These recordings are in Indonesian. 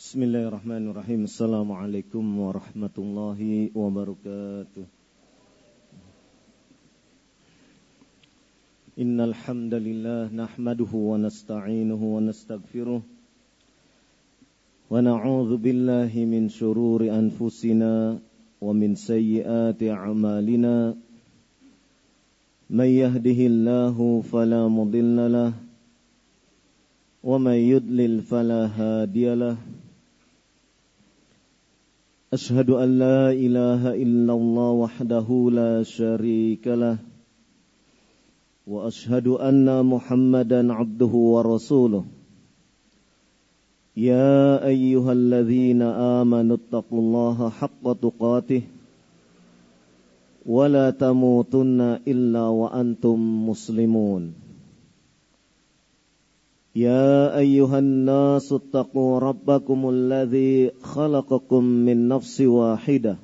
Bismillahirrahmanirrahim. Assalamualaikum warahmatullahi wabarakatuh. Innal hamdalillah nahmaduhu wa nasta'inuhu wa nastaghfiruh wa na'udzu billahi min shururi anfusina wa min sayyiati a'malina. May yahdihillahu fala mudilla lahu wa may yudlil fala hadiya lahu. Ashhadu an la ilaha illallah wahdahu la syarika lah wa ashhadu anna Muhammadan abduhu wa rasuluh. Ya ayyuhalladzina amanu taqullaha haqqa tuqatih wa la tamutunna illa wa antum muslimun. يا أيها الناس اتقوا ربكم الذي خلقكم من نفس واحدة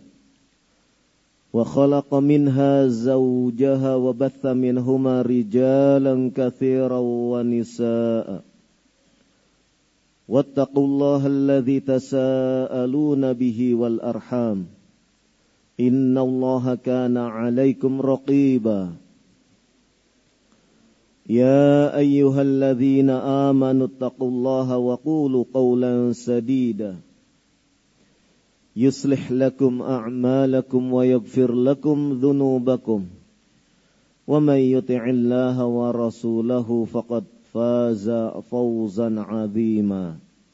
وخلق منها زوجها وبث منهما رجالا كثيرا ونساء واتقوا الله الذي تساءلون به والأرحام إن الله كان عليكم رقيبا. يا أيها الذين آمنوا اتقوا الله وقولوا قولا سديدا يصلح لكم أعمالكم ويغفر لكم ذنوبكم ومن يطع الله ورسوله فقد فاز فوزا عظيما.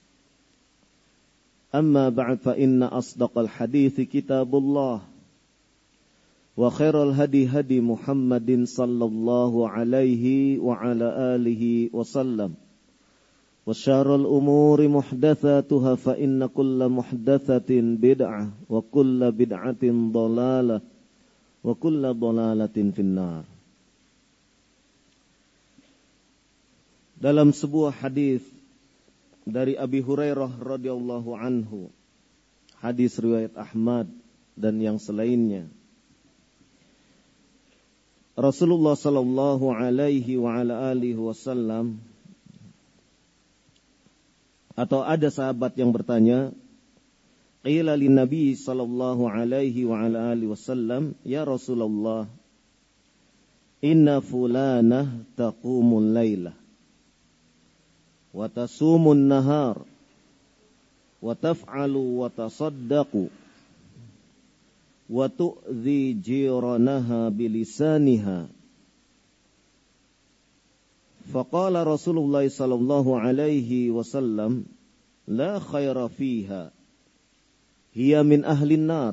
أما بعد فإن أصدق الحديث كتاب الله وخير الهدي هدي محمد صلى الله عليه وعلى آله وسلم وشر الأمور محدثاتها فإن كل محدثة بدعة وكل بدعة ضلالة وكل ضلالة في النار. Dalam sebuah hadis dari Abi Hurairah radhiyallahu anhu, hadis riwayat Ahmad dan yang selainnya, Rasulullah sallallahu alaihi wa ala alihi wasallam, atau ada sahabat yang bertanya, qila lin nabi sallallahu alaihi wa ala alihi wasallam, ya Rasulullah, inna fulanah taqumul lailah wa tasumun nahar wa taf'alu wa tasaddaqu wa tu'dhi jiranaha bilisaniha. Faqala Rasulullah sallallahu alaihi wasallam, la khaira fiha, hiya min ahlin nar.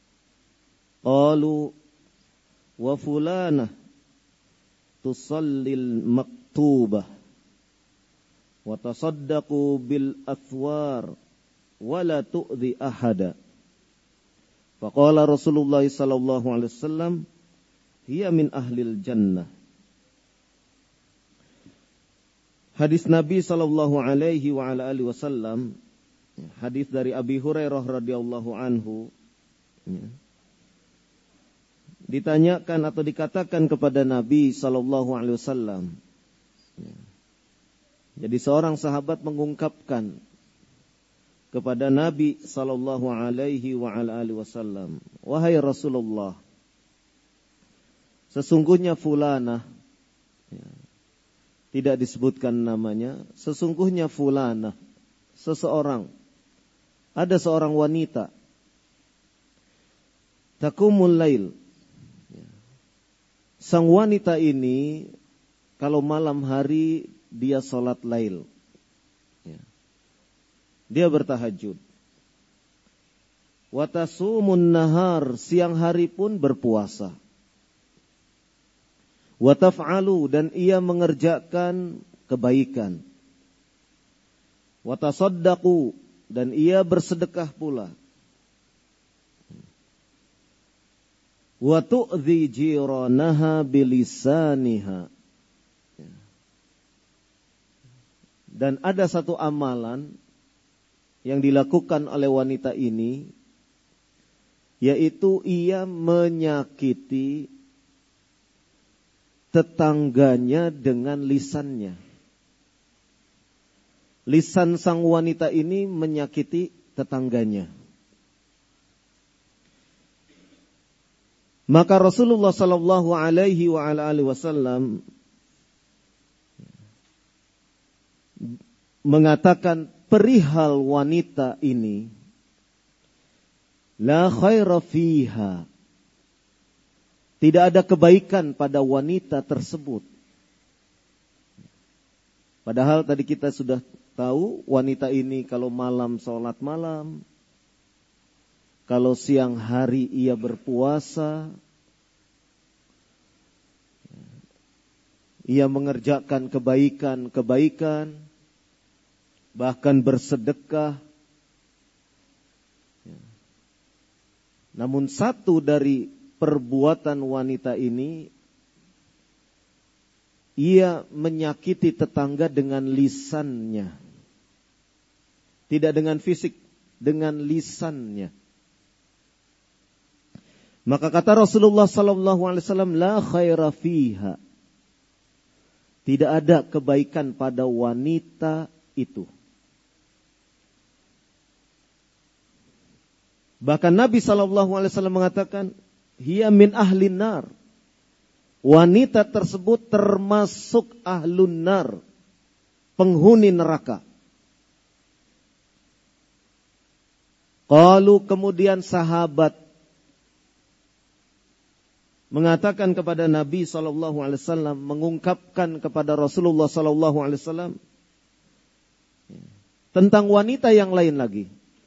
Qalu wa fulanah tusallil maktubah wa tasaddaqu bil athwar wa la tu'dhi ahada. Faqala Rasulullah sallallahu alaihi wasallam, hiya min ahlil jannah. Hadis Nabi sallallahu alaihi wa ala alihi wasallam, hadis dari Abi Hurairah radhiyallahu anhu, ditanyakan atau dikatakan kepada Nabi sallallahu alaihi wasallam. Jadi seorang sahabat mengungkapkan kepada Nabi sallallahu alaihi wa ala alihi wasallam, wahai Rasulullah, sesungguhnya fulanah, tidak disebutkan namanya, sesungguhnya fulanah, seseorang, ada seorang wanita, taqumul lail, sang wanita ini kalau malam hari dia salat lail, dia bertahajud. Wa tasumun nahar, siang hari pun berpuasa. Wa taf'alu, dan ia mengerjakan kebaikan. Wa tasaddaqu, dan ia bersedekah pula. Wa tu'dhi jiranaha bilisaniha. Dan ada satu amalan yang dilakukan oleh wanita ini, yaitu ia menyakiti tetangganya dengan lisannya. lisan sang wanita ini menyakiti tetangganya. Maka Rasulullah sallallahu alaihi wasallam mengatakan perihal wanita ini, la khaira fiha. Tidak ada kebaikan pada wanita tersebut. Padahal tadi kita sudah tahu wanita ini kalau malam sholat malam, kalau siang hari ia berpuasa, ia mengerjakan kebaikan-kebaikan, bahkan bersedekah. Namun satu dari perbuatan wanita ini, ia menyakiti tetangga dengan lisannya. Tidak dengan fisik, dengan lisannya. Maka kata Rasulullah sallallahu alaihi wasallam, la khaira fiha. Tidak ada kebaikan pada wanita itu. Bahkan Nabi sallallahu alaihi wasallam mengatakan, hiya min ahlin nar. Wanita tersebut termasuk ahlun nar, penghuni neraka. Qalu, kemudian sahabat mengatakan kepada Nabi sallallahu alaihi wasallam, mengungkapkan kepada Rasulullah sallallahu alaihi wasallam tentang wanita yang lain lagi.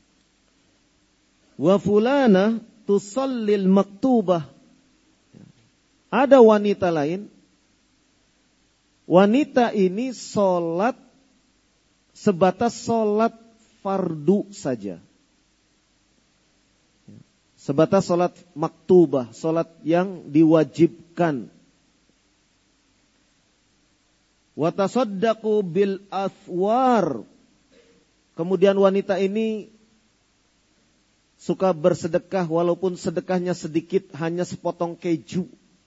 Wa fulana tusallil maktubah. Ada wanita lain. Wanita ini sholat sebatas sholat fardu saja. Sebatas sholat maktubah, sholat yang diwajibkan. Wa tasaddaqu bil athwar. Kemudian wanita ini suka bersedekah walaupun sedekahnya sedikit, hanya sepotong keju.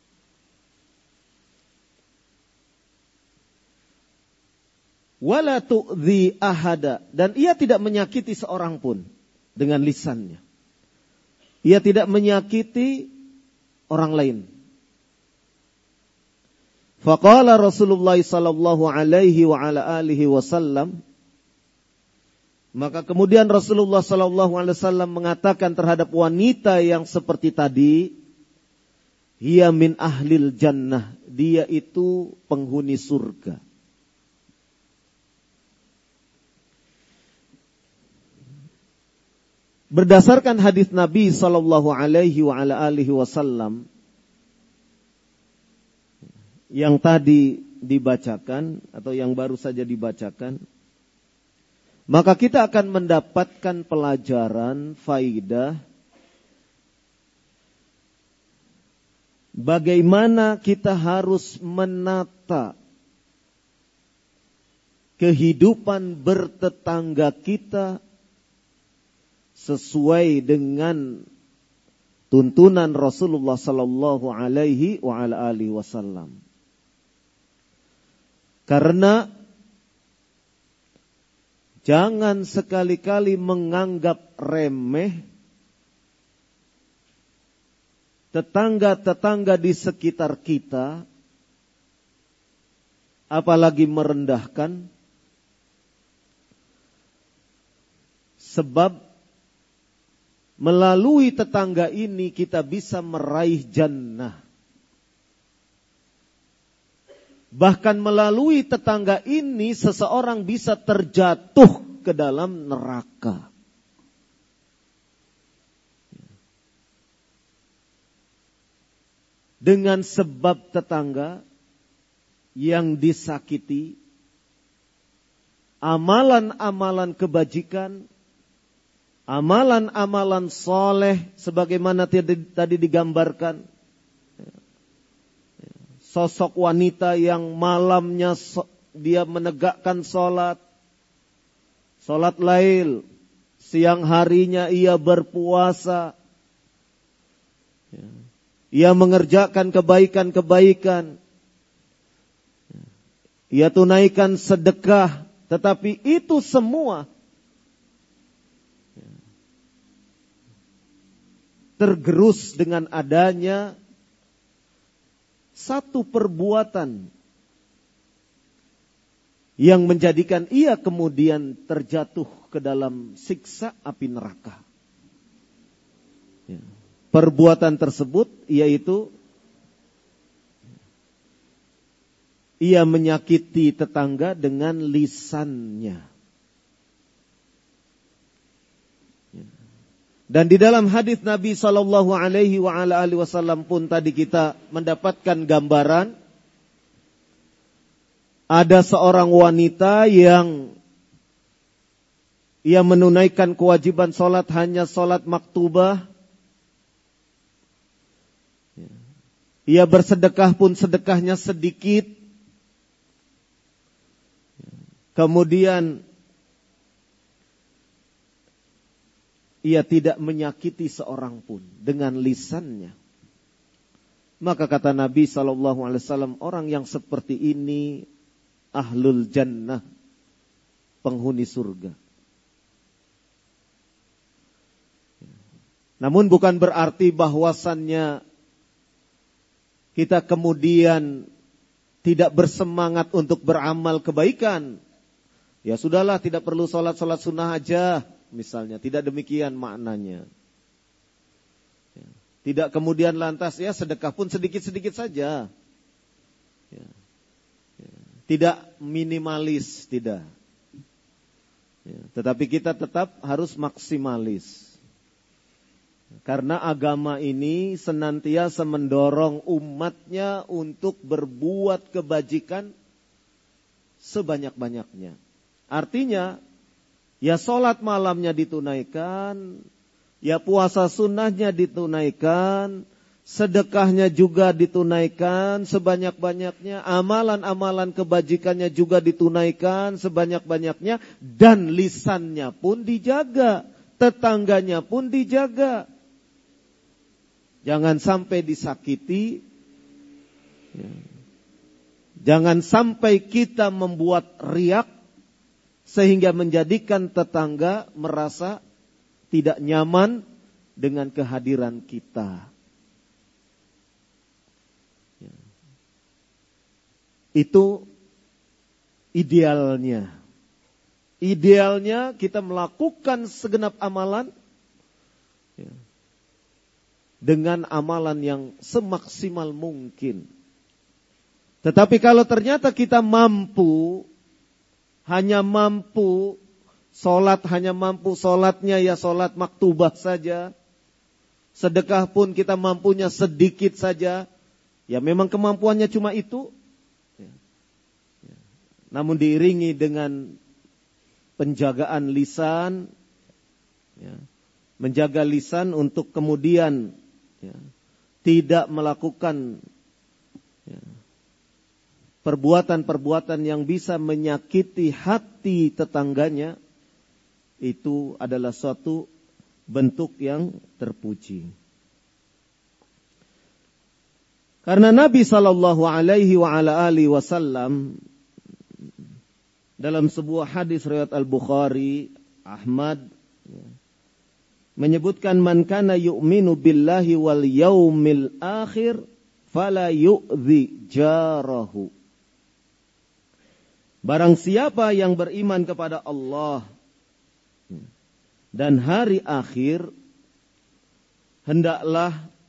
Wala tu'dhi ahada, dan ia tidak menyakiti seorang pun dengan lisannya. Ia tidak menyakiti orang lain. Faqala Rasulullah sallallahu alaihi wa ala alihi wasallam, maka kemudian Rasulullah sallallahu alaihi wasallam mengatakan terhadap wanita yang seperti tadi, hiya min ahlil jannah, dia itu penghuni surga. Berdasarkan hadis Nabi sallallahu alaihi wa ala alihi wasallam yang tadi dibacakan atau yang baru saja dibacakan, maka kita akan mendapatkan pelajaran faidah bagaimana kita harus menata kehidupan bertetangga kita sesuai dengan tuntunan Rasulullah sallallahu alaihi wa ala alihi wasallam. Karena jangan sekali-kali menganggap remeh tetangga-tetangga di sekitar kita, apalagi merendahkan, sebab melalui tetangga ini kita bisa meraih jannah. Bahkan melalui tetangga ini seseorang bisa terjatuh ke dalam neraka. Dengan sebab tetangga yang disakiti, amalan-amalan kebajikan, amalan-amalan soleh sebagaimana tadi digambarkan. Sosok wanita yang malamnya dia menegakkan sholat lail, siang harinya ia berpuasa, ia mengerjakan kebaikan-kebaikan, ia tunaikan sedekah Tetapi itu semua tergerus dengan adanya satu perbuatan yang menjadikan ia kemudian terjatuh ke dalam siksa api neraka. Perbuatan tersebut yaitu ia menyakiti tetangga dengan lisannya. Dan di dalam hadis Nabi sallallahu alaihi wasallam pun tadi kita mendapatkan gambaran ada seorang wanita yang ia menunaikan kewajiban salat hanya salat maktubah. Ia bersedekah pun sedekahnya sedikit. Kemudian ia tidak menyakiti seorang pun dengan lisannya. Maka kata Nabi SAW, orang yang seperti ini ahlul jannah, penghuni surga. Namun bukan berarti bahwasannya kita kemudian tidak bersemangat untuk beramal kebaikan. Ya sudahlah, tidak perlu sholat sunnah aja. Misalnya, tidak demikian maknanya. Tidak kemudian lantas ya sedekah pun sedikit-sedikit saja. Tidak minimalis, tidak. Tetapi kita tetap harus maksimalis. Karena agama ini senantiasa mendorong umatnya untuk berbuat kebajikan sebanyak-banyaknya. Artinya, ya sholat malamnya ditunaikan, ya puasa sunnahnya ditunaikan, sedekahnya juga ditunaikan sebanyak-banyaknya, amalan-amalan kebajikannya juga ditunaikan sebanyak-banyaknya, dan lisannya pun dijaga, tetangganya pun dijaga. Jangan sampai disakiti, jangan sampai kita membuat riak, sehingga menjadikan tetangga merasa tidak nyaman dengan kehadiran kita. Itu idealnya. Idealnya kita melakukan segenap amalan dengan amalan yang semaksimal mungkin. Tetapi kalau ternyata kita mampu, hanya mampu sholat, hanya mampu sholatnya ya sholat maktubah saja, sedekah pun kita mampunya sedikit saja, ya memang kemampuannya cuma itu, namun diiringi dengan penjagaan lisan, menjaga lisan untuk kemudian tidak melakukan perbuatan-perbuatan yang bisa menyakiti hati tetangganya, itu adalah suatu bentuk yang terpuji. Karena Nabi sallallahu alaihi wasallam dalam sebuah hadis riwayat Al-Bukhari, Ahmad, menyebutkan man kana yu'minu billahi wal yaumil akhir fala yu'dhi jarahu. Barang siapa yang beriman kepada Allah dan hari akhir, hendaklah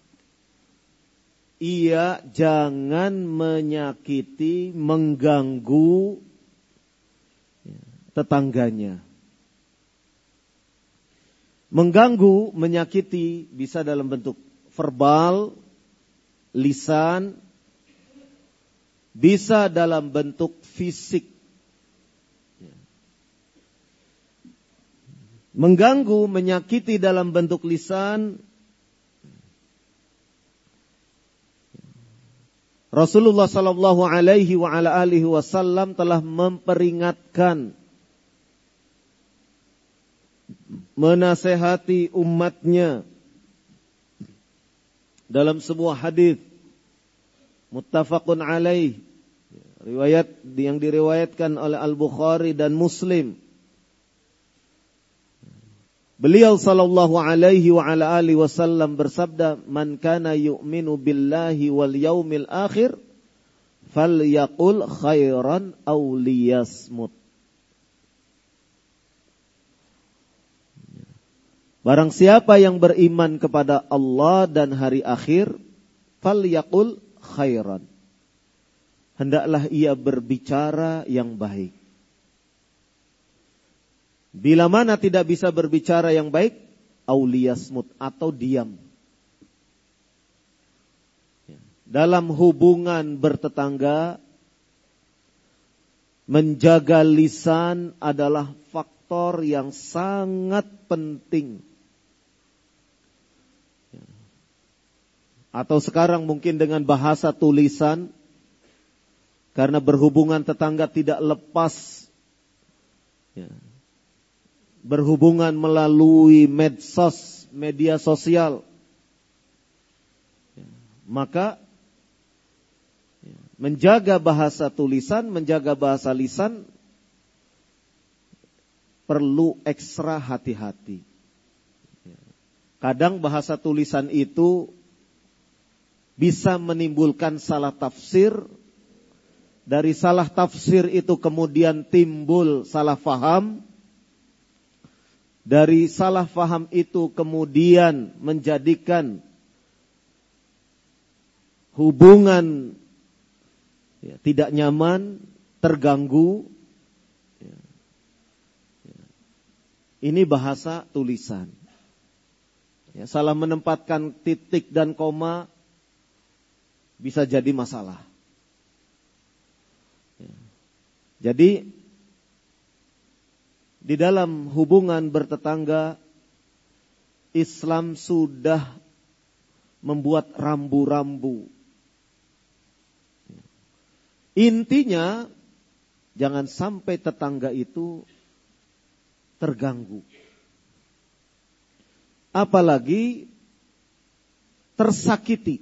ia jangan menyakiti, mengganggu tetangganya. Mengganggu, menyakiti bisa dalam bentuk verbal, lisan, bisa dalam bentuk fisik. Mengganggu, menyakiti dalam bentuk lisan. Rasulullah sallallahu alaihi wasallam telah memperingatkan, menasehati umatnya dalam sebuah hadis muttafaqun alaih, riwayat yang diriwayatkan oleh Al-Bukhari dan Muslim. Beliau sallallahu alaihi wa ala alihi wasallam bersabda, "Man kana yu'minu billahi wal yaumil akhir falyaqul khairan aw liyasmut." Barang siapa yang beriman kepada Allah dan hari akhir, falyaqul khairan. Hendaklah ia berbicara yang baik. Bila mana tidak bisa berbicara yang baik, auliyasmut, atau diam. Dalam hubungan bertetangga, menjaga lisan adalah faktor yang sangat penting. Atau sekarang mungkin dengan bahasa tulisan, karena berhubungan tetangga tidak lepas, berhubungan melalui medsos, media sosial, maka menjaga bahasa tulisan, menjaga bahasa lisan perlu ekstra hati-hati. Kadang bahasa tulisan itu bisa menimbulkan salah tafsir. Dari salah tafsir itu kemudian timbul salah faham. Dari salah faham itu kemudian menjadikan hubungan tidak nyaman, terganggu. Ini bahasa tulisan. Salah menempatkan titik dan koma bisa jadi masalah. Jadi di dalam hubungan bertetangga, Islam sudah membuat rambu-rambu. Intinya jangan sampai tetangga itu terganggu. Apalagi tersakiti.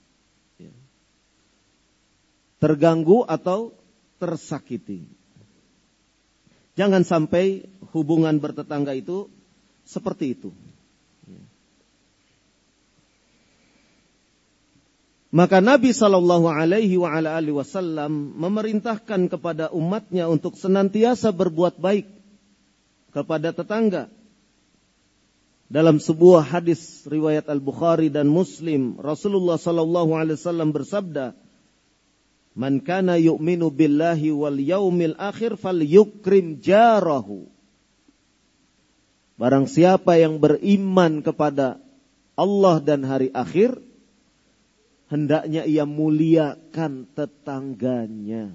Terganggu atau tersakiti. Jangan sampai hubungan bertetangga itu seperti itu. Maka Nabi sallallahu alaihi wa ala alihi wasallam memerintahkan kepada umatnya untuk senantiasa berbuat baik kepada tetangga. Dalam sebuah hadis riwayat Al-Bukhari dan Muslim, Rasulullah sallallahu alaihi wasallam bersabda, "Man kana yu'minu billahi wal yaumil akhir falyukrim jarahu." Barang siapa yang beriman kepada Allah dan hari akhir, hendaknya ia muliakan tetangganya.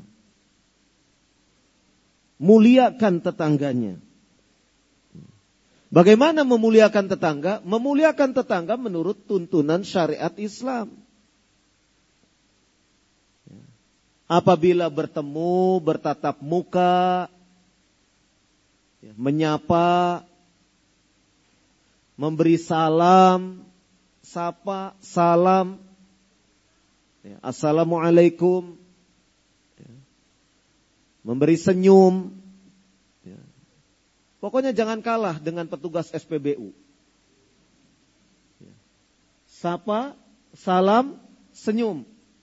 Muliakan tetangganya. Bagaimana memuliakan tetangga? Memuliakan tetangga menurut tuntunan syariat Islam. Apabila bertemu, bertatap muka, menyapa, memberi salam, sapa, salam, assalamualaikum, memberi senyum. Pokoknya jangan kalah dengan petugas SPBU. Sapa, salam, senyum.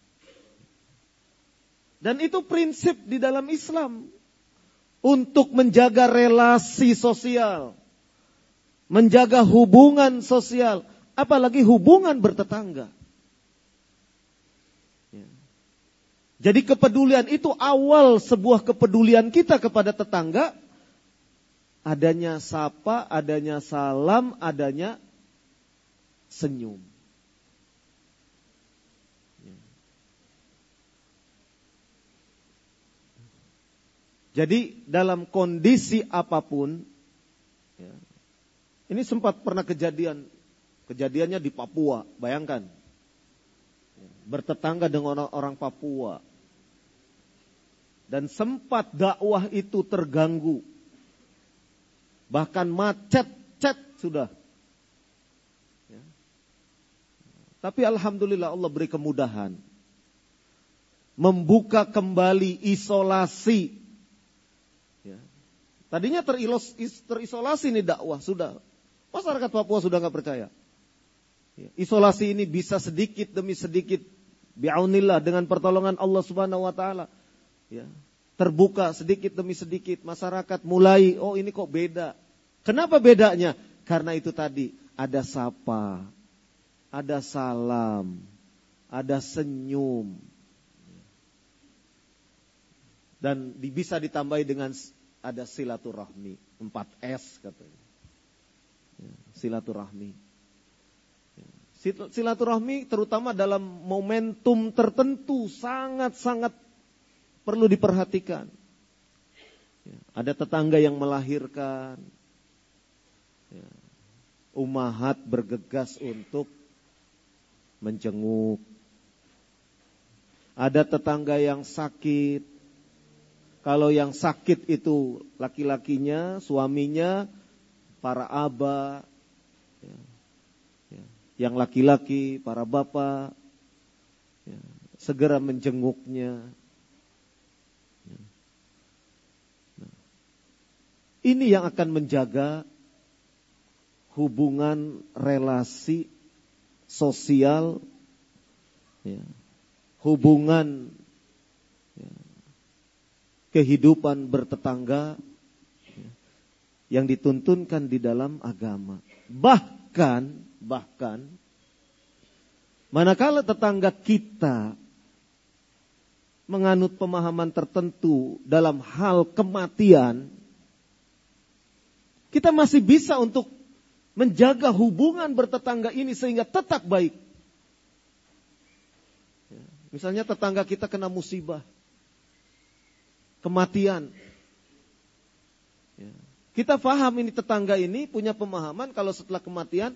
Dan itu prinsip di dalam Islam. Untuk menjaga relasi sosial. Menjaga hubungan sosial. Apalagi hubungan bertetangga. Jadi kepedulian itu awal sebuah kepedulian kita kepada tetangga. Adanya sapa, adanya salam, adanya senyum. Jadi dalam kondisi apapun, ini sempat pernah kejadiannya di Papua, bayangkan. Bertetangga dengan orang Papua. Dan sempat dakwah itu terganggu. Bahkan macet sudah. Tapi alhamdulillah Allah beri kemudahan. membuka kembali isolasi. Ya. Tadinya terisolasi nih dakwah, sudah. Masyarakat Papua sudah nggak percaya. Ya. Isolasi ini bisa sedikit demi sedikit, bi'aunillah, dengan pertolongan Allah Subhanahu Wa Taala. Ya. Terbuka sedikit demi sedikit, masyarakat mulai, oh ini kok beda. Kenapa bedanya? Karena itu tadi, ada sapa, ada salam, ada senyum. Dan bisa ditambahi dengan ada silaturahmi, 4S katanya. Silaturahmi. Silaturahmi terutama dalam momentum tertentu sangat-sangat perlu diperhatikan. Ada tetangga yang melahirkan. Ummahat bergegas untuk menjenguk. Ada tetangga yang sakit. Kalau yang sakit itu laki-lakinya, suaminya, para aba, yang laki-laki, para bapak, segera menjenguknya. Ini yang akan menjaga hubungan relasi sosial, hubungan kehidupan bertetangga yang dituntunkan di dalam agama. Bahkan manakala tetangga kita menganut pemahaman tertentu dalam hal kematian, kita masih bisa untuk menjaga hubungan bertetangga ini sehingga tetap baik. Misalnya tetangga kita kena musibah, kematian. Kita paham ini tetangga ini punya pemahaman kalau setelah kematian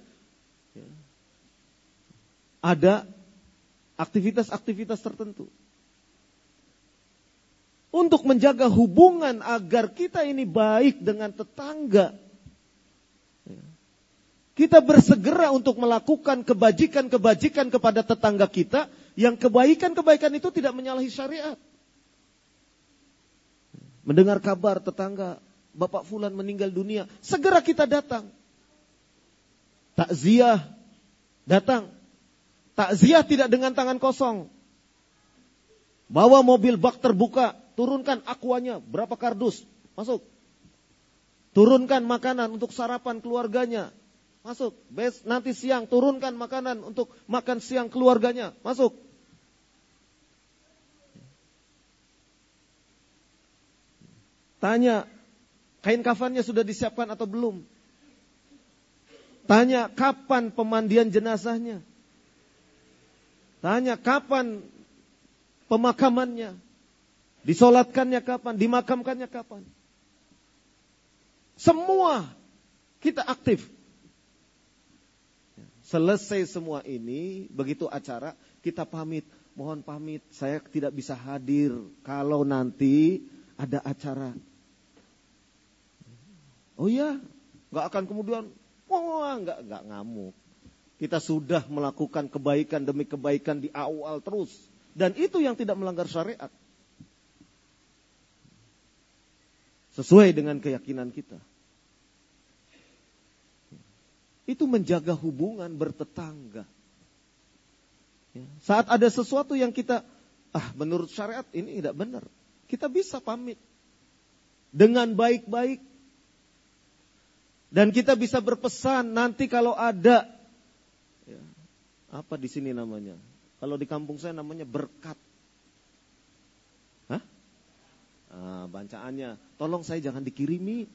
ada aktivitas-aktivitas tertentu. Untuk menjaga hubungan agar kita ini baik dengan tetangga, kita bersegera untuk melakukan kebajikan-kebajikan kepada tetangga kita, yang kebaikan-kebaikan itu tidak menyalahi syariat. Mendengar kabar tetangga, Bapak Fulan meninggal dunia, segera kita datang. Takziah, datang. Takziah tidak dengan tangan kosong. Bawa mobil bak terbuka, turunkan aquanya, berapa kardus, masuk. Turunkan makanan untuk sarapan keluarganya, masuk. Nanti siang turunkan makanan untuk makan siang keluarganya, masuk. Tanya, kain kafannya sudah disiapkan atau belum? Tanya, kapan pemandian jenazahnya? Tanya, kapan pemakamannya? Disolatkannya kapan? Dimakamkannya kapan? Semua kita aktif. Selesai semua ini, begitu acara, kita pamit. Mohon pamit, saya tidak bisa hadir kalau nanti ada acara. Oh ya, gak akan kemudian, gak ngamuk. Kita sudah melakukan kebaikan demi kebaikan di awal terus. Dan itu yang tidak melanggar syariat. Sesuai dengan keyakinan kita. Itu menjaga hubungan bertetangga. Saat ada sesuatu yang kita, menurut syariat ini tidak benar. Kita bisa pamit. Dengan baik-baik. Dan kita bisa berpesan nanti kalau ada, apa di sini namanya? Kalau di kampung saya namanya berkat. Bacaannya, tolong saya jangan dikirimi.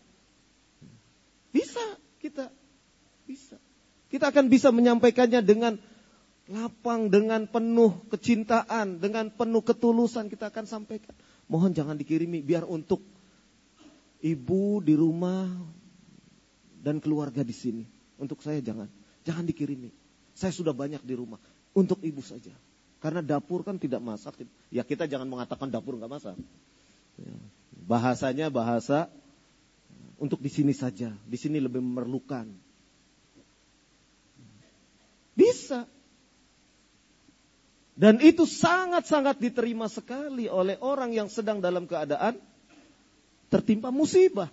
Bisa, kita bisa. Kita akan bisa menyampaikannya dengan lapang, dengan penuh kecintaan, dengan penuh ketulusan kita akan sampaikan. Mohon jangan dikirimi, biar untuk ibu di rumah dan keluarga di sini. Untuk saya jangan dikirimi. Saya sudah banyak di rumah. Untuk ibu saja. Karena dapur kan tidak masak. Ya kita jangan mengatakan dapur nggak masak. Bahasanya bahasa untuk di sini saja. Di sini lebih memerlukan. Bisa. Dan itu sangat-sangat diterima sekali oleh orang yang sedang dalam keadaan tertimpa musibah.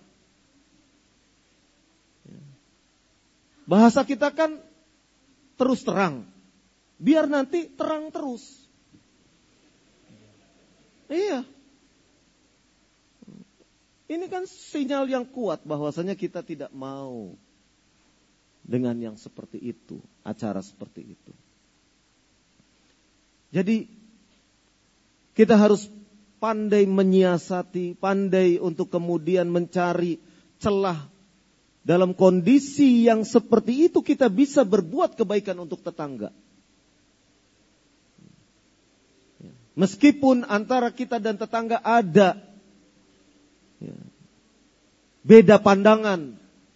Bahasa kita kan terus terang. Biar nanti terang terus. Iya. Ini kan sinyal yang kuat bahwasanya kita tidak mau dengan yang seperti itu, acara seperti itu. Jadi kita harus pandai menyiasati, pandai untuk kemudian mencari celah dalam kondisi yang seperti itu kita bisa berbuat kebaikan untuk tetangga. Meskipun antara kita dan tetangga ada beda pandangan.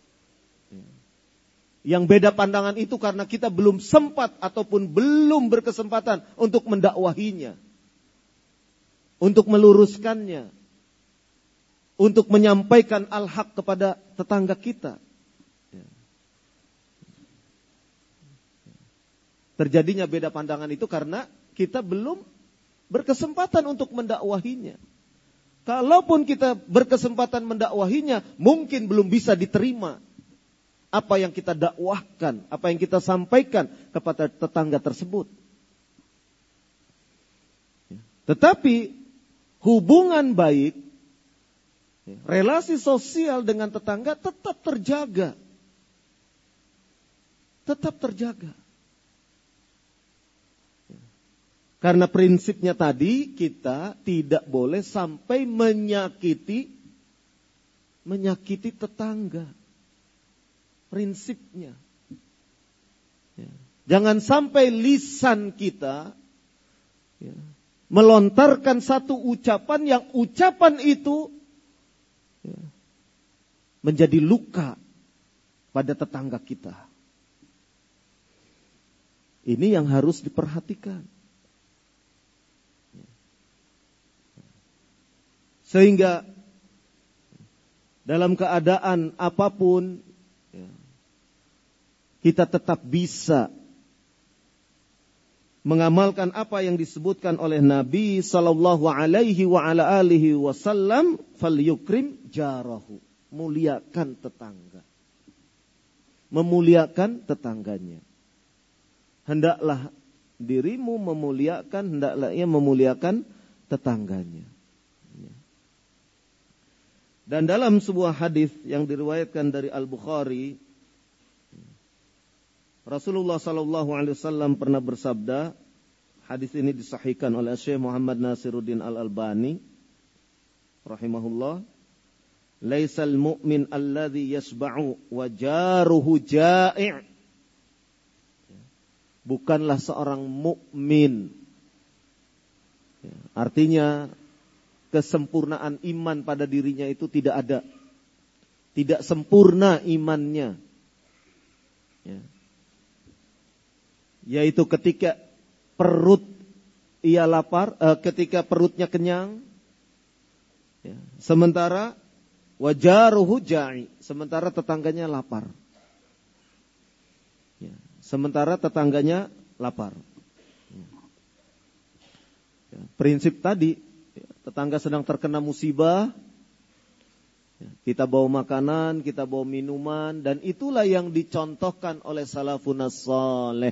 Yang beda pandangan itu karena kita belum sempat ataupun belum berkesempatan untuk mendakwahinya. Untuk meluruskannya. Untuk menyampaikan al-haq kepada tetangga kita. Terjadinya beda pandangan itu karena kita belum berkesempatan untuk mendakwahinya. Kalaupun kita berkesempatan mendakwahinya, mungkin belum bisa diterima apa yang kita dakwahkan, apa yang kita sampaikan kepada tetangga tersebut. Tetapi hubungan baik, relasi sosial dengan tetangga tetap terjaga. Tetap terjaga. Karena prinsipnya tadi kita tidak boleh sampai menyakiti tetangga. Prinsipnya. Jangan sampai lisan kita melontarkan satu ucapan yang ucapan itu menjadi luka pada tetangga kita. Ini yang harus diperhatikan. Sehingga dalam keadaan apapun kita tetap bisa mengamalkan apa yang disebutkan oleh Nabi sallallahu alaihi wa ala alihi wasallam, falyukrim jarahu, muliakan tetangga. Memuliakan tetangganya. Hendaklah dirimu memuliakan, hendaklah ia memuliakan tetangganya. Dan dalam sebuah hadis yang diriwayatkan dari Al-Bukhari, Rasulullah sallallahu alaihi wasallam pernah bersabda, hadis ini disahihkan oleh Syekh Muhammad Nasiruddin Al-Albani rahimahullah, "Laisal mu'min alladhi yasba'u wa jaruhu ja'i'." Bukanlah seorang mukmin. Artinya kesempurnaan iman pada dirinya itu tidak ada. Tidak sempurna imannya. Yaitu ketika perut ia lapar, ketika perutnya kenyang, sementara wajaruhu ja'i, sementara tetangganya lapar. Sementara tetangganya lapar. Prinsip tadi, tetangga sedang terkena musibah, kita bawa makanan, kita bawa minuman, dan itulah yang dicontohkan oleh salafun saleh.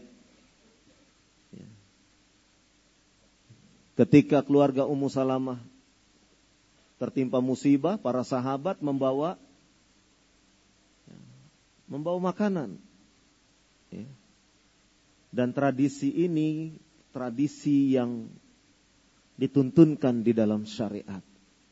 Ketika keluarga Ummu Salamah tertimpa musibah, para sahabat membawa makanan. Dan tradisi ini tradisi yang dituntunkan di dalam syariat.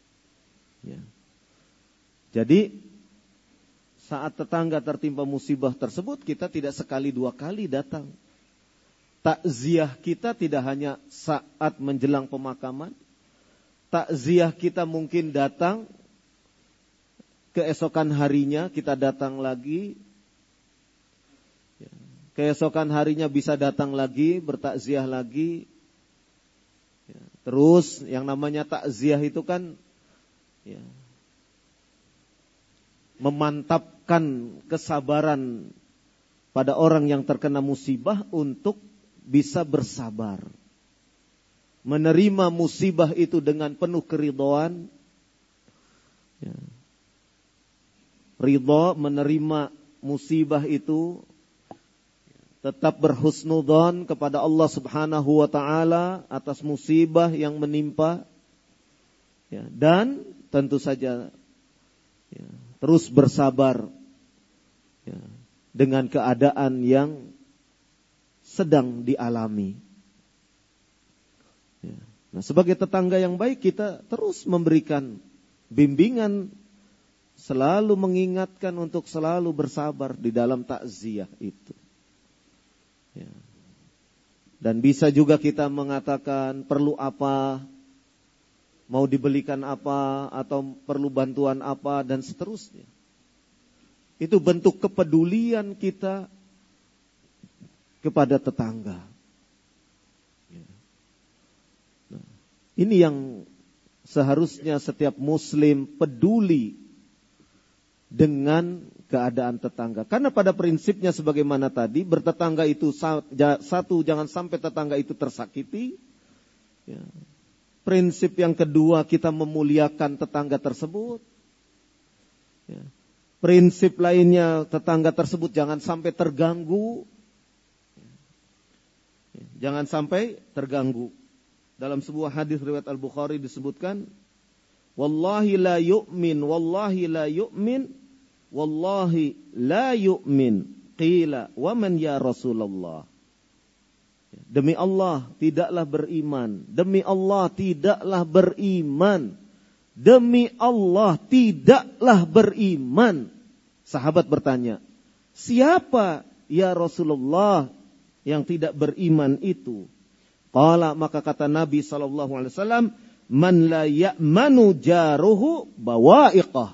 Jadi saat tetangga tertimpa musibah tersebut, kita tidak sekali dua kali datang. Takziah kita tidak hanya saat menjelang pemakaman. Takziah kita mungkin datang, keesokan harinya kita datang lagi. Keesokan harinya bisa datang lagi, bertakziah lagi. Terus yang namanya takziah itu kan memantapkan kesabaran pada orang yang terkena musibah untuk bisa bersabar. menerima musibah itu dengan penuh keridhaan. Ya. Ridha menerima musibah itu, tetap berhusnudzon kepada Allah Subhanahu wa taala atas musibah yang menimpa. Ya, dan tentu saja ya, terus bersabar ya, dengan keadaan yang sedang dialami. Ya. Nah, sebagai tetangga yang baik kita terus memberikan bimbingan, selalu mengingatkan untuk selalu bersabar di dalam takziah itu. Ya. Dan bisa juga kita mengatakan perlu apa, mau dibelikan apa, atau perlu bantuan apa, dan seterusnya. Itu bentuk kepedulian kita kepada tetangga. Ya. Nah, ini yang seharusnya setiap muslim peduli dengan keadaan tetangga. Karena pada prinsipnya sebagaimana tadi, bertetangga itu satu, jangan sampai tetangga itu tersakiti. Ya. Prinsip yang kedua, kita memuliakan tetangga tersebut. Ya. Prinsip lainnya, tetangga tersebut jangan sampai terganggu. Ya. Jangan sampai terganggu. Dalam sebuah hadis riwayat Al-Bukhari disebutkan, Wallahi la yu'min, wallahi la yu'min, wallahi la yu'min. Qila, wa man ya Rasulullah. Demi Allah tidaklah beriman. Demi Allah tidaklah beriman. Demi Allah tidaklah beriman. Sahabat bertanya, siapa ya Rasulullah yang tidak beriman itu? Qala, maka kata Nabi SAW, man la ya'manu jaruhu bawa'iqah.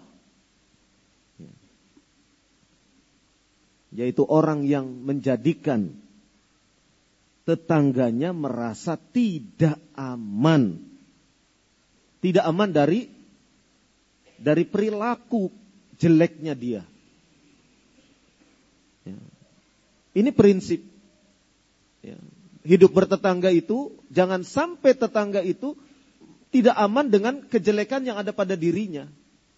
Yaitu orang yang menjadikan tetangganya merasa tidak aman. Tidak aman dari perilaku jeleknya dia. Ya. Ini prinsip. Ya. Hidup bertetangga itu, jangan sampai tetangga itu tidak aman dengan kejelekan yang ada pada dirinya.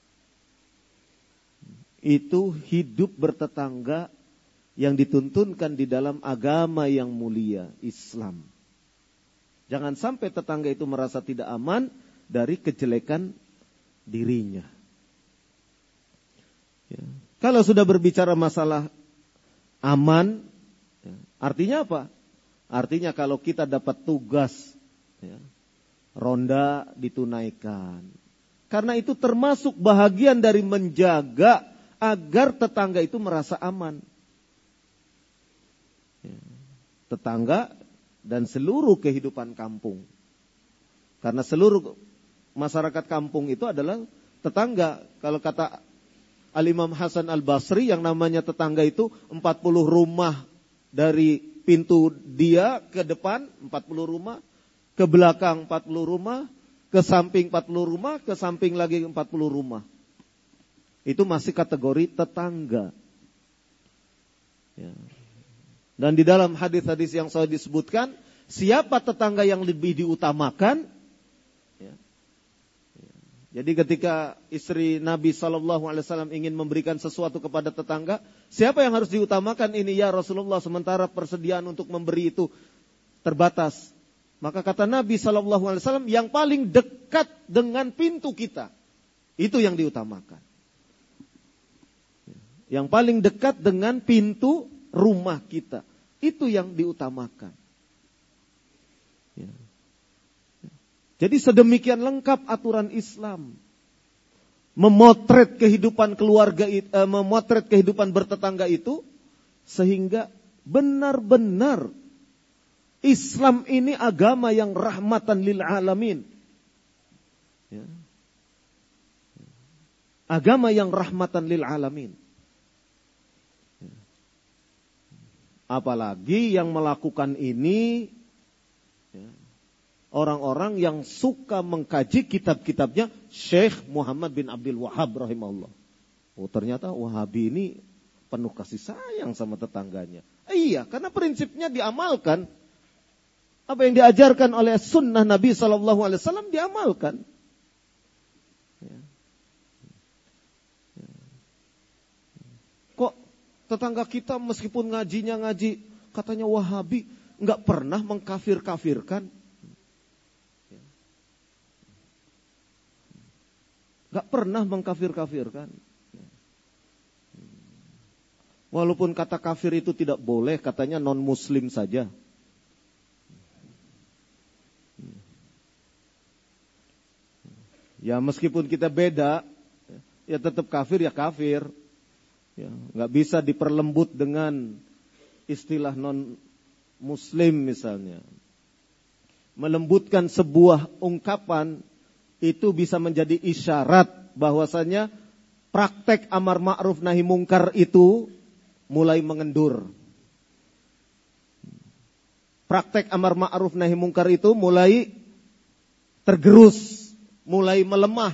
Itu hidup bertetangga yang dituntunkan di dalam agama yang mulia, Islam. Jangan sampai tetangga itu merasa tidak aman dari kejelekan dirinya. Ya. Kalau sudah berbicara masalah aman, ya, artinya apa? Artinya kalau kita dapat tugas, ya, ronda ditunaikan. Karena itu termasuk bahagian dari menjaga agar tetangga itu merasa aman. Ya. Tetangga dan seluruh kehidupan kampung. Karena seluruh masyarakat kampung itu adalah tetangga. Kalau kata Al-Imam Hasan Al-Basri, yang namanya tetangga itu 40 rumah dari pintu dia ke depan 40 rumah, ke belakang 40 rumah, ke samping 40 rumah, ke samping lagi 40 rumah. Itu masih kategori tetangga. Ya. Dan di dalam hadis-hadis yang saya disebutkan, siapa tetangga yang lebih diutamakan? Ya. Ya. Jadi ketika istri Nabi SAW ingin memberikan sesuatu kepada tetangga, siapa yang harus diutamakan ini ya Rasulullah, sementara persediaan untuk memberi itu terbatas. Maka kata Nabi SAW, yang paling dekat dengan pintu kita, itu yang diutamakan. Yang paling dekat dengan pintu rumah kita, itu yang diutamakan. Ya. Jadi sedemikian lengkap aturan Islam memotret kehidupan keluarga, memotret kehidupan bertetangga itu, sehingga benar-benar Islam ini agama yang rahmatan lil alamin. Ya. Agama yang rahmatan lil alamin. Ya. Apalagi yang melakukan ini, ya, orang-orang yang suka mengkaji kitab-kitabnya Syekh Muhammad bin Abdul Wahhab rahimahullah. Oh, ternyata Wahabi ini penuh kasih sayang sama tetangganya. Iya, karena prinsipnya diamalkan. Apa yang diajarkan oleh sunnah Nabi SAW diamalkan. Kok tetangga kita meskipun ngaji katanya Wahabi, nggak pernah mengkafir-kafirkan? Nggak pernah mengkafir-kafirkan. Walaupun kata kafir itu tidak boleh, katanya non-muslim saja. Ya meskipun kita beda, ya tetap kafir ya kafir. Ya, nggak bisa diperlembut dengan istilah non-muslim misalnya. Melembutkan sebuah ungkapan itu bisa menjadi isyarat bahwasanya praktek amar ma'ruf nahi mungkar itu mulai mengendur. Praktek amar ma'ruf nahi mungkar itu mulai tergerus, mulai melemah.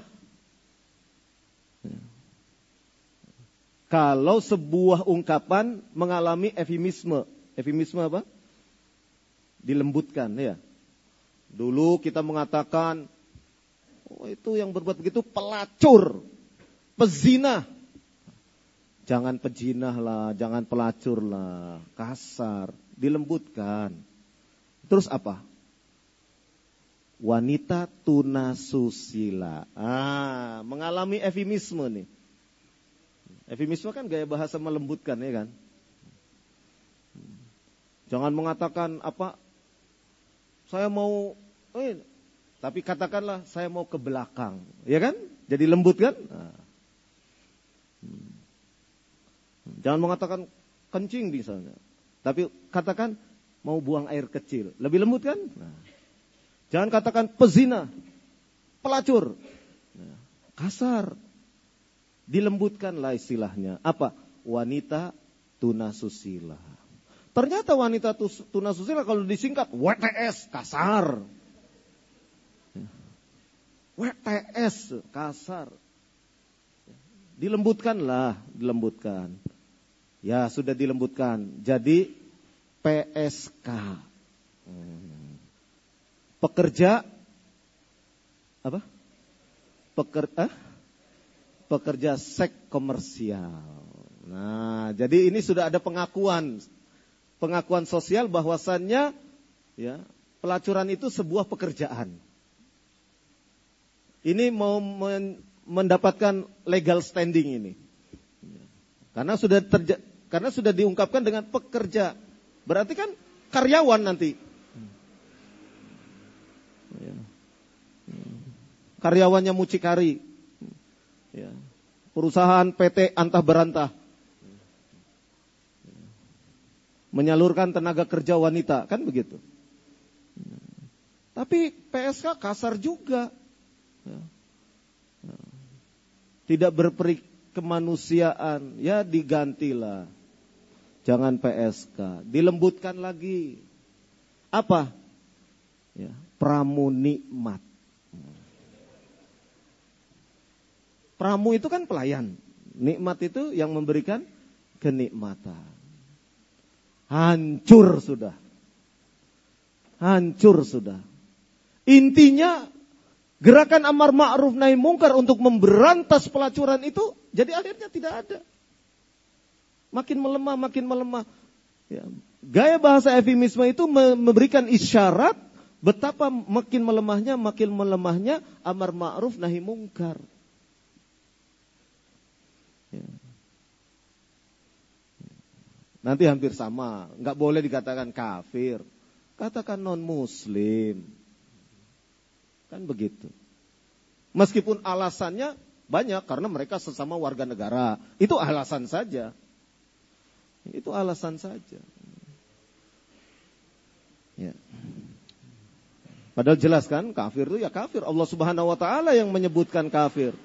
Kalau sebuah ungkapan mengalami eufemisme. Eufemisme apa? Dilembutkan ya. Dulu kita mengatakan, oh itu yang berbuat begitu pelacur, pezina. Jangan pejinah lah, jangan pelacur lah, kasar, dilembutkan. Terus apa? Wanita tunasusila. Mengalami eufemisme nih. Eufemisme kan gaya bahasa melembutkan ya kan. Jangan mengatakan apa, saya mau, tapi katakanlah saya mau ke belakang, ya kan? Jadi lembut kan? Jangan mengatakan kencing misalnya, tapi katakan mau buang air kecil, lebih lembut kan? Jangan katakan pezina, pelacur, kasar. Dilembutkanlah istilahnya. Apa? Wanita tunasusila. Ternyata wanita tunasusila kalau disingkat WTS, kasar. WTS, kasar. Dilembutkanlah, dilembutkan. Ya sudah dilembutkan. Jadi PSK. Pekerja apa? Pekerja seks komersial. Nah, jadi ini sudah ada pengakuan sosial bahwasannya ya, pelacuran itu sebuah pekerjaan. Ini mau mendapatkan legal standing ini. Karena sudah diungkapkan dengan pekerja. Berarti kan karyawan nanti. Karyawannya mucikari. Ya. Perusahaan PT antah berantah menyalurkan tenaga kerja wanita, kan begitu. Tapi PSK kasar juga, tidak berperi kemanusiaan, ya digantilah, jangan PSK, dilembutkan lagi. Apa? Ya, pramunikmat. Pramu itu kan pelayan. Nikmat itu yang memberikan kenikmatan. Hancur sudah. Hancur sudah. Intinya gerakan amar ma'ruf nahi mungkar untuk memberantas pelacuran itu jadi akhirnya tidak ada. Makin melemah. Ya. Gaya bahasa eufemisme itu memberikan isyarat betapa makin melemahnya amar ma'ruf nahi mungkar. Nanti hampir sama, nggak boleh dikatakan kafir, katakan non muslim, kan begitu. Meskipun alasannya banyak karena mereka sesama warga negara, itu alasan saja, Ya. Padahal jelas kan kafir itu ya kafir, Allah Subhanahu Wa Taala yang menyebutkan kafir.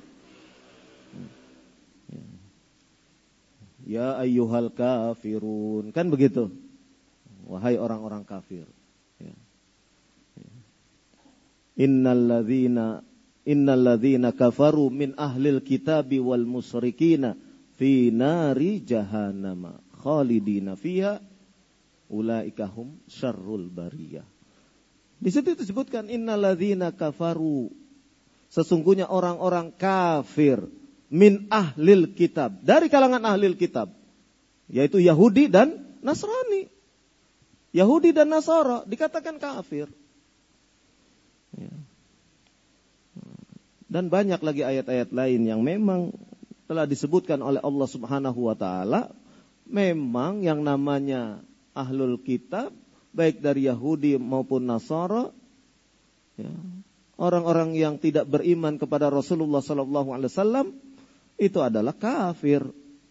Ya ayyuhal kafirun, kan begitu. Wahai orang-orang kafir. Ya. Innal ladzina kafaru min ahlil kitabi wal musyrikina fi nari jahannam khalidina fiha ulaika hum syarrul bariyah. Di situ disebutkan innalladzina kafaru, sesungguhnya orang-orang kafir min ahlil kitab, dari kalangan ahlil kitab, yaitu Yahudi dan Nasrani. Yahudi dan Nasara dikatakan kafir. Ya. Dan banyak lagi ayat-ayat lain yang memang telah disebutkan oleh Allah Subhanahu wa taala, memang yang namanya ahlul kitab, baik dari Yahudi maupun Nasara, ya, orang-orang yang tidak beriman kepada Rasulullah sallallahu alaihi wasallam itu adalah kafir.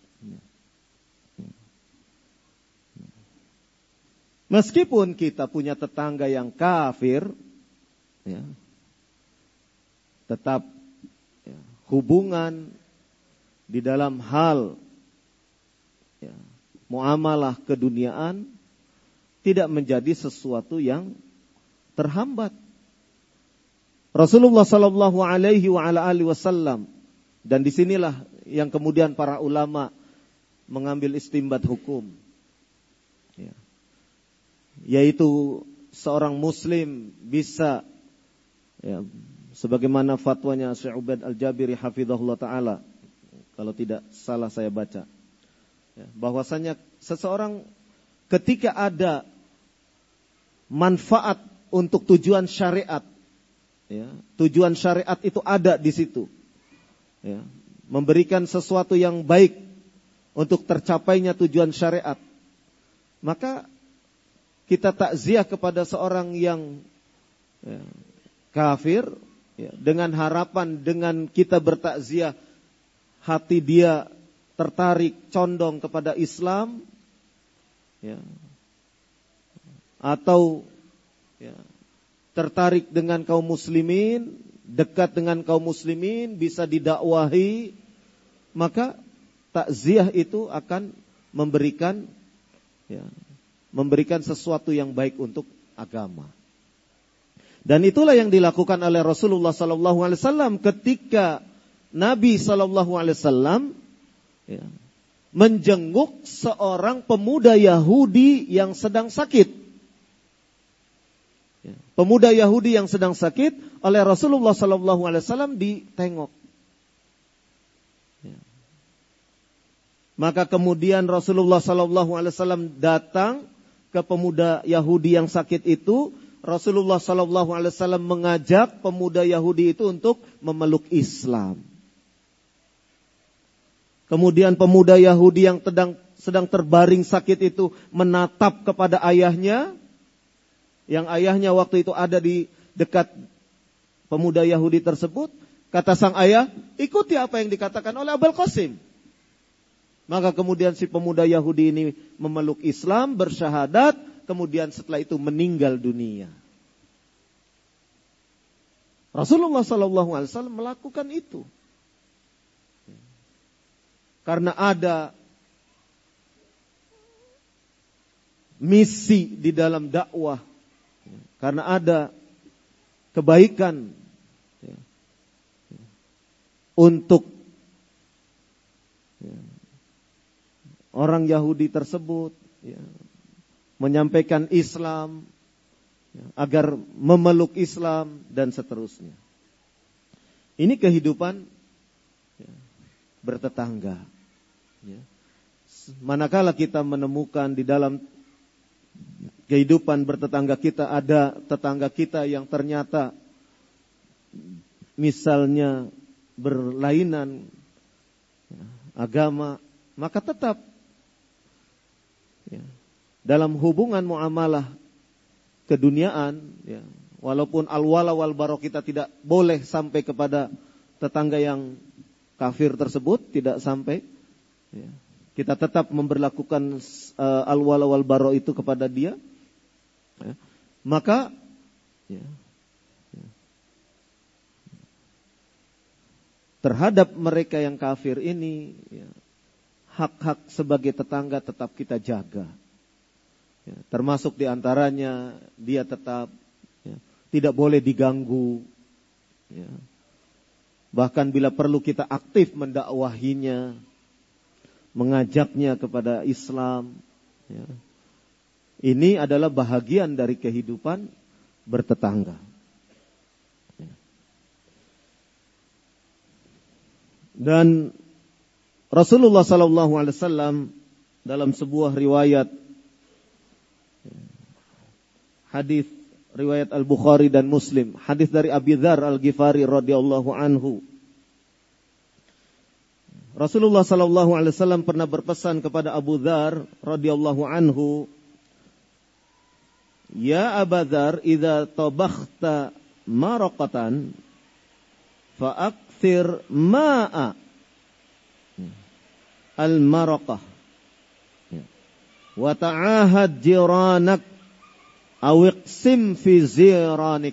Meskipun kita punya tetangga yang kafir, ya, tetap ya, hubungan di dalam hal ya, muamalah keduniaan tidak menjadi sesuatu yang terhambat. Rasulullah sallallahu alaihi wasallam, dan disinilah yang kemudian para ulama mengambil istimbat hukum, ya, yaitu seorang muslim bisa ya, sebagaimana fatwanya Syekh Ubaid Al-Jabiri hafizahullah ta'ala, kalau tidak salah saya baca, ya, bahwasanya seseorang ketika ada manfaat untuk tujuan syariat, ya, tujuan syariat itu ada di situ, ya, memberikan sesuatu yang baik untuk tercapainya tujuan syariat, maka kita takziah kepada seorang yang ya, kafir, ya, dengan harapan dengan kita bertakziah hati dia tertarik, condong kepada Islam, ya, atau ya, tertarik dengan kaum muslimin, dekat dengan kaum muslimin, bisa didakwahi, maka takziah itu akan memberikan ya, memberikan sesuatu yang baik untuk agama. Dan itulah yang dilakukan oleh Rasulullah sallallahu alaihi wasallam ketika Nabi sallallahu alaihi wasallam ya, menjenguk seorang pemuda Yahudi yang sedang sakit. Ya, pemuda Yahudi yang sedang sakit, oleh Rasulullah sallallahu alaihi wasallam ditengok. Ya. Maka kemudian Rasulullah sallallahu alaihi wasallam datang ke pemuda Yahudi yang sakit itu. Rasulullah sallallahu alaihi wasallam mengajak pemuda Yahudi itu untuk memeluk Islam. Kemudian pemuda Yahudi yang sedang terbaring sakit itu menatap kepada ayahnya, yang ayahnya waktu itu ada di dekat pemuda Yahudi tersebut. Kata sang ayah, ikuti apa yang dikatakan oleh Abul Qasim. Maka kemudian si pemuda Yahudi ini memeluk Islam, bersyahadat, kemudian setelah itu meninggal dunia. Rasulullah SAW melakukan itu. Karena ada misi di dalam dakwah. Karena ada kebaikan untuk orang Yahudi tersebut, menyampaikan Islam, agar memeluk Islam dan seterusnya. Ini kehidupan bertetangga. Manakala kita menemukan di dalam kehidupan bertetangga kita ada tetangga kita yang ternyata misalnya berlainan agama, maka tetap dalam hubungan muamalah keduniaan, walaupun al-wala wal bara kita tidak boleh sampai kepada tetangga yang kafir tersebut, tidak sampai, kita tetap memberlakukan al-wala wal bara itu kepada dia, maka terhadap mereka yang kafir ini, hak-hak sebagai tetangga tetap kita jaga. Termasuk diantaranya dia tetap tidak boleh diganggu. Bahkan bila perlu kita aktif mendakwahinya, mengajaknya kepada Islam. Ini adalah bahagian dari kehidupan bertetangga. Dan Rasulullah SAW dalam sebuah riwayat hadis riwayat Al-Bukhari dan Muslim, hadis dari Abi Dzar Al-Ghifari radhiyallahu anhu, Rasulullah SAW pernah berpesan kepada Abu Dzar radhiyallahu anhu, "Ya Abu Dzar, idza tabakhta maraqatan fa'akthir ma'a al-maraqah wa ta'ahad jiranak aw iqsim fi ziranik."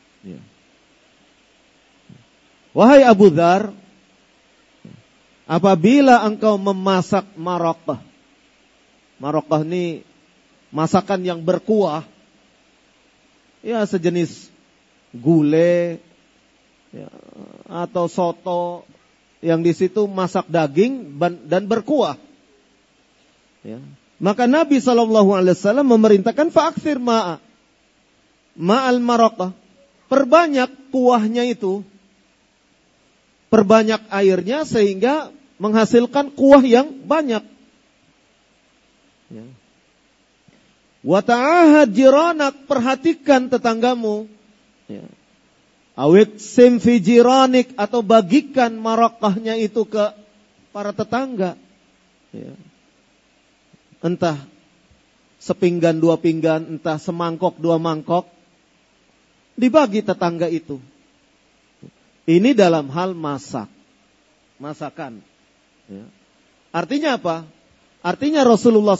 Wahai Abu Dzar, apabila engkau memasak maraqah. Maraqah ini masakan yang berkuah. Ya, sejenis gulai ya, atau soto yang di situ masak daging dan berkuah. Ya. Maka Nabi SAW memerintahkan fa'akthir ma'al maraqah. Perbanyak kuahnya itu. Perbanyak airnya sehingga menghasilkan kuah yang banyak. Ya. Wa ta'ahad jiranak, perhatikan tetanggamu. Ya. Awik sim fi jiranik, atau bagikan maraqahnya itu ke para tetangga. Ya. Entah sepinggan dua pinggan, entah semangkok dua mangkok, dibagi tetangga itu. Ini dalam hal masakan. Ya. Artinya apa? Artinya Rasulullah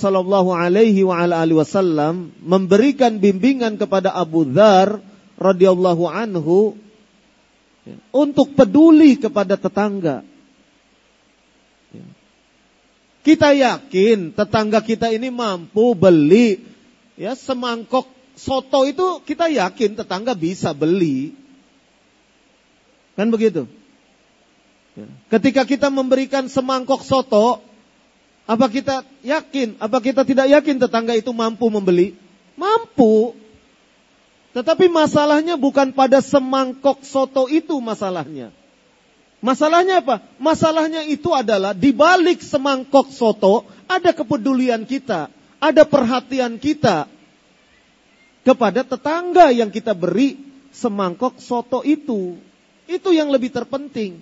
SAW memberikan bimbingan kepada Abu Dzar radhiyallahu anhu ya, untuk peduli kepada tetangga. Ya. Kita yakin tetangga kita ini mampu beli ya semangkok soto itu, kita yakin tetangga bisa beli. Kan begitu? Ya. Ketika kita memberikan semangkok soto, apa kita yakin? Apa kita tidak yakin tetangga itu mampu membeli? Mampu. Tetapi masalahnya bukan pada semangkok soto itu masalahnya. Masalahnya apa? Masalahnya itu adalah di balik semangkok soto ada kepedulian kita, ada perhatian kita kepada tetangga yang kita beri semangkok soto itu. Itu yang lebih terpenting.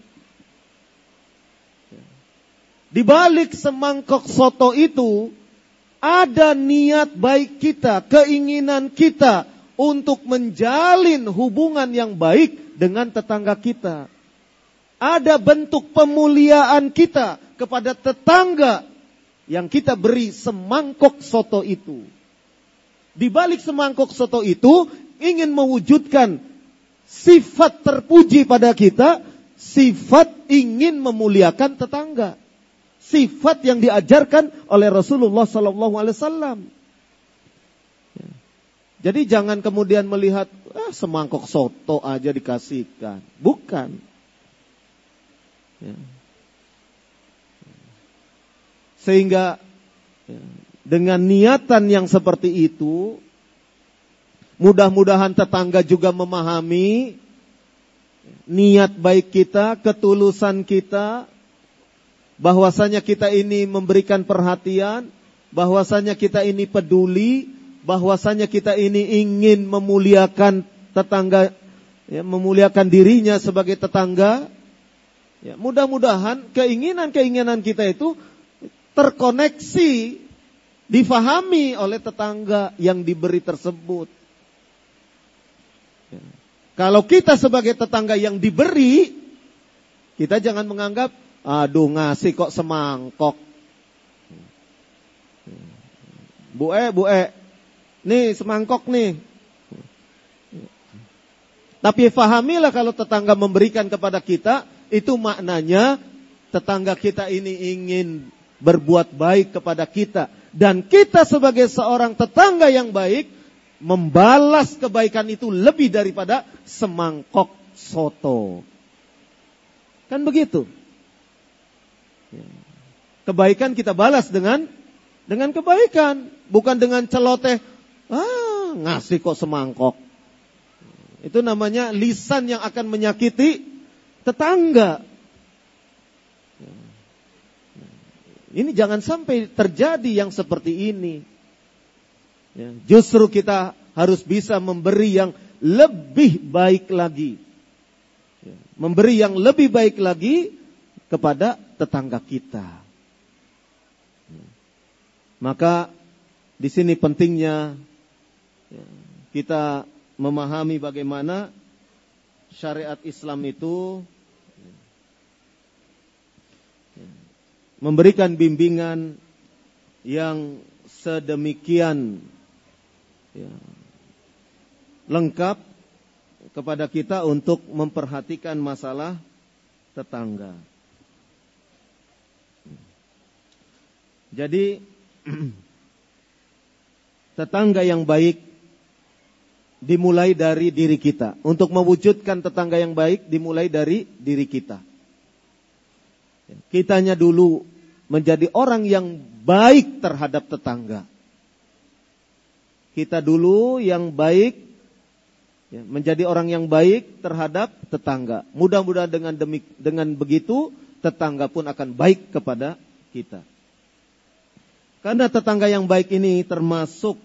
Di balik semangkok soto itu ada niat baik kita, keinginan kita untuk menjalin hubungan yang baik dengan tetangga kita. Ada bentuk pemuliaan kita kepada tetangga yang kita beri semangkok soto itu. Di balik semangkok soto itu ingin mewujudkan sifat terpuji pada kita, sifat ingin memuliakan tetangga. Sifat yang diajarkan oleh Rasulullah SAW. Jadi jangan kemudian melihat semangkok soto aja dikasihkan. Bukan. Ya. Sehingga ya, dengan niatan yang seperti itu, mudah-mudahan tetangga juga memahami niat baik kita, ketulusan kita, bahwasanya kita ini memberikan perhatian, bahwasanya kita ini peduli, bahwasanya kita ini ingin memuliakan tetangga, ya, memuliakan dirinya sebagai tetangga. Ya, mudah-mudahan keinginan-keinginan kita itu terkoneksi, difahami oleh tetangga yang diberi tersebut. Ya. Kalau kita sebagai tetangga yang diberi, kita jangan menganggap, aduh ngasih kok semangkok. Bu nih semangkok nih. Tapi fahamilah kalau tetangga memberikan kepada kita, itu maknanya tetangga kita ini ingin berbuat baik kepada kita. Dan kita sebagai seorang tetangga yang baik, membalas kebaikan itu lebih daripada semangkok soto. Kan begitu? Kebaikan kita balas dengan kebaikan, bukan dengan celoteh. Ngasih kok semangkok. Itu namanya lisan yang akan menyakiti tetangga. Ini jangan sampai terjadi yang seperti ini. Justru kita harus bisa memberi yang lebih baik lagi. Memberi yang lebih baik lagi kepada tetangga kita. Maka di sini pentingnya kita memahami bagaimana syariat Islam itu memberikan bimbingan yang sedemikian lengkap kepada kita untuk memperhatikan masalah tetangga. Jadi tetangga yang baik dimulai dari diri kita. Untuk mewujudkan tetangga yang baik dimulai dari diri kita. Kitanya dulu menjadi orang yang baik terhadap tetangga. Kita dulu yang baik, menjadi orang yang baik terhadap tetangga. Mudah-mudahan dengan begitu tetangga pun akan baik kepada kita. Karena tetangga yang baik ini termasuk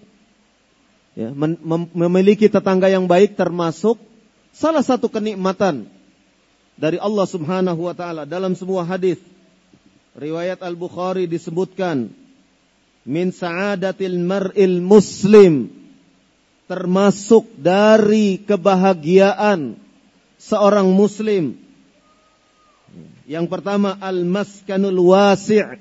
memiliki tetangga yang baik termasuk salah satu kenikmatan dari Allah Subhanahu wa taala. Dalam sebuah hadis riwayat Al-Bukhari disebutkan, min sa'adatil mar'il muslim, termasuk dari kebahagiaan seorang muslim. Yang pertama, al-maskanul wasi',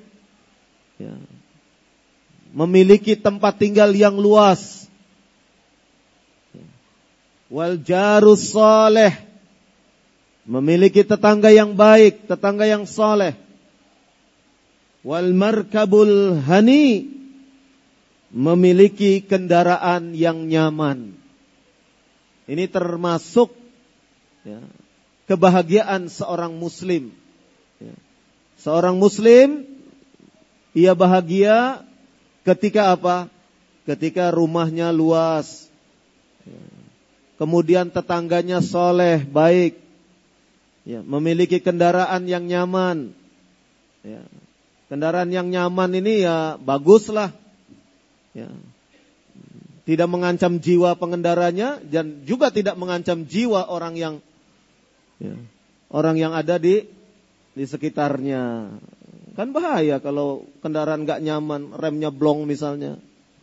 memiliki tempat tinggal yang luas. Wal jarus saleh, memiliki tetangga yang baik, tetangga yang saleh. Wal markabul hani, memiliki kendaraan yang nyaman. Ini termasuk kebahagiaan seorang muslim. Seorang muslim ia bahagia ketika apa? Ketika rumahnya luas, kemudian tetangganya soleh, baik, memiliki kendaraan yang nyaman. Kendaraan yang nyaman ini baguslah. Tidak mengancam jiwa pengendaranya dan juga tidak mengancam jiwa orang yang ada di sekitarnya. Kan bahaya kalau kendaraan gak nyaman, remnya blong misalnya.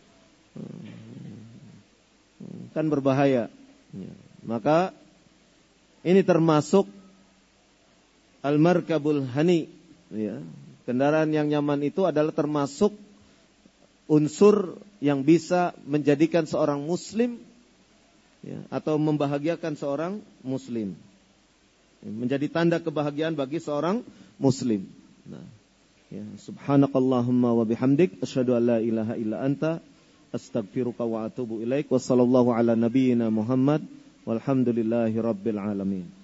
Kan berbahaya. Maka ini termasuk al-markabul hani. Kendaraan yang nyaman itu adalah termasuk unsur yang bisa menjadikan seorang muslim atau membahagiakan seorang muslim. Menjadi tanda kebahagiaan bagi seorang muslim. Subhanakallahumma wa bihamdik asyhadu an la ilaha illa anta astaghfiruka wa atubu ilaik. Wassallallahu ala nabiyyina Muhammad walhamdulillahi rabbil alamin.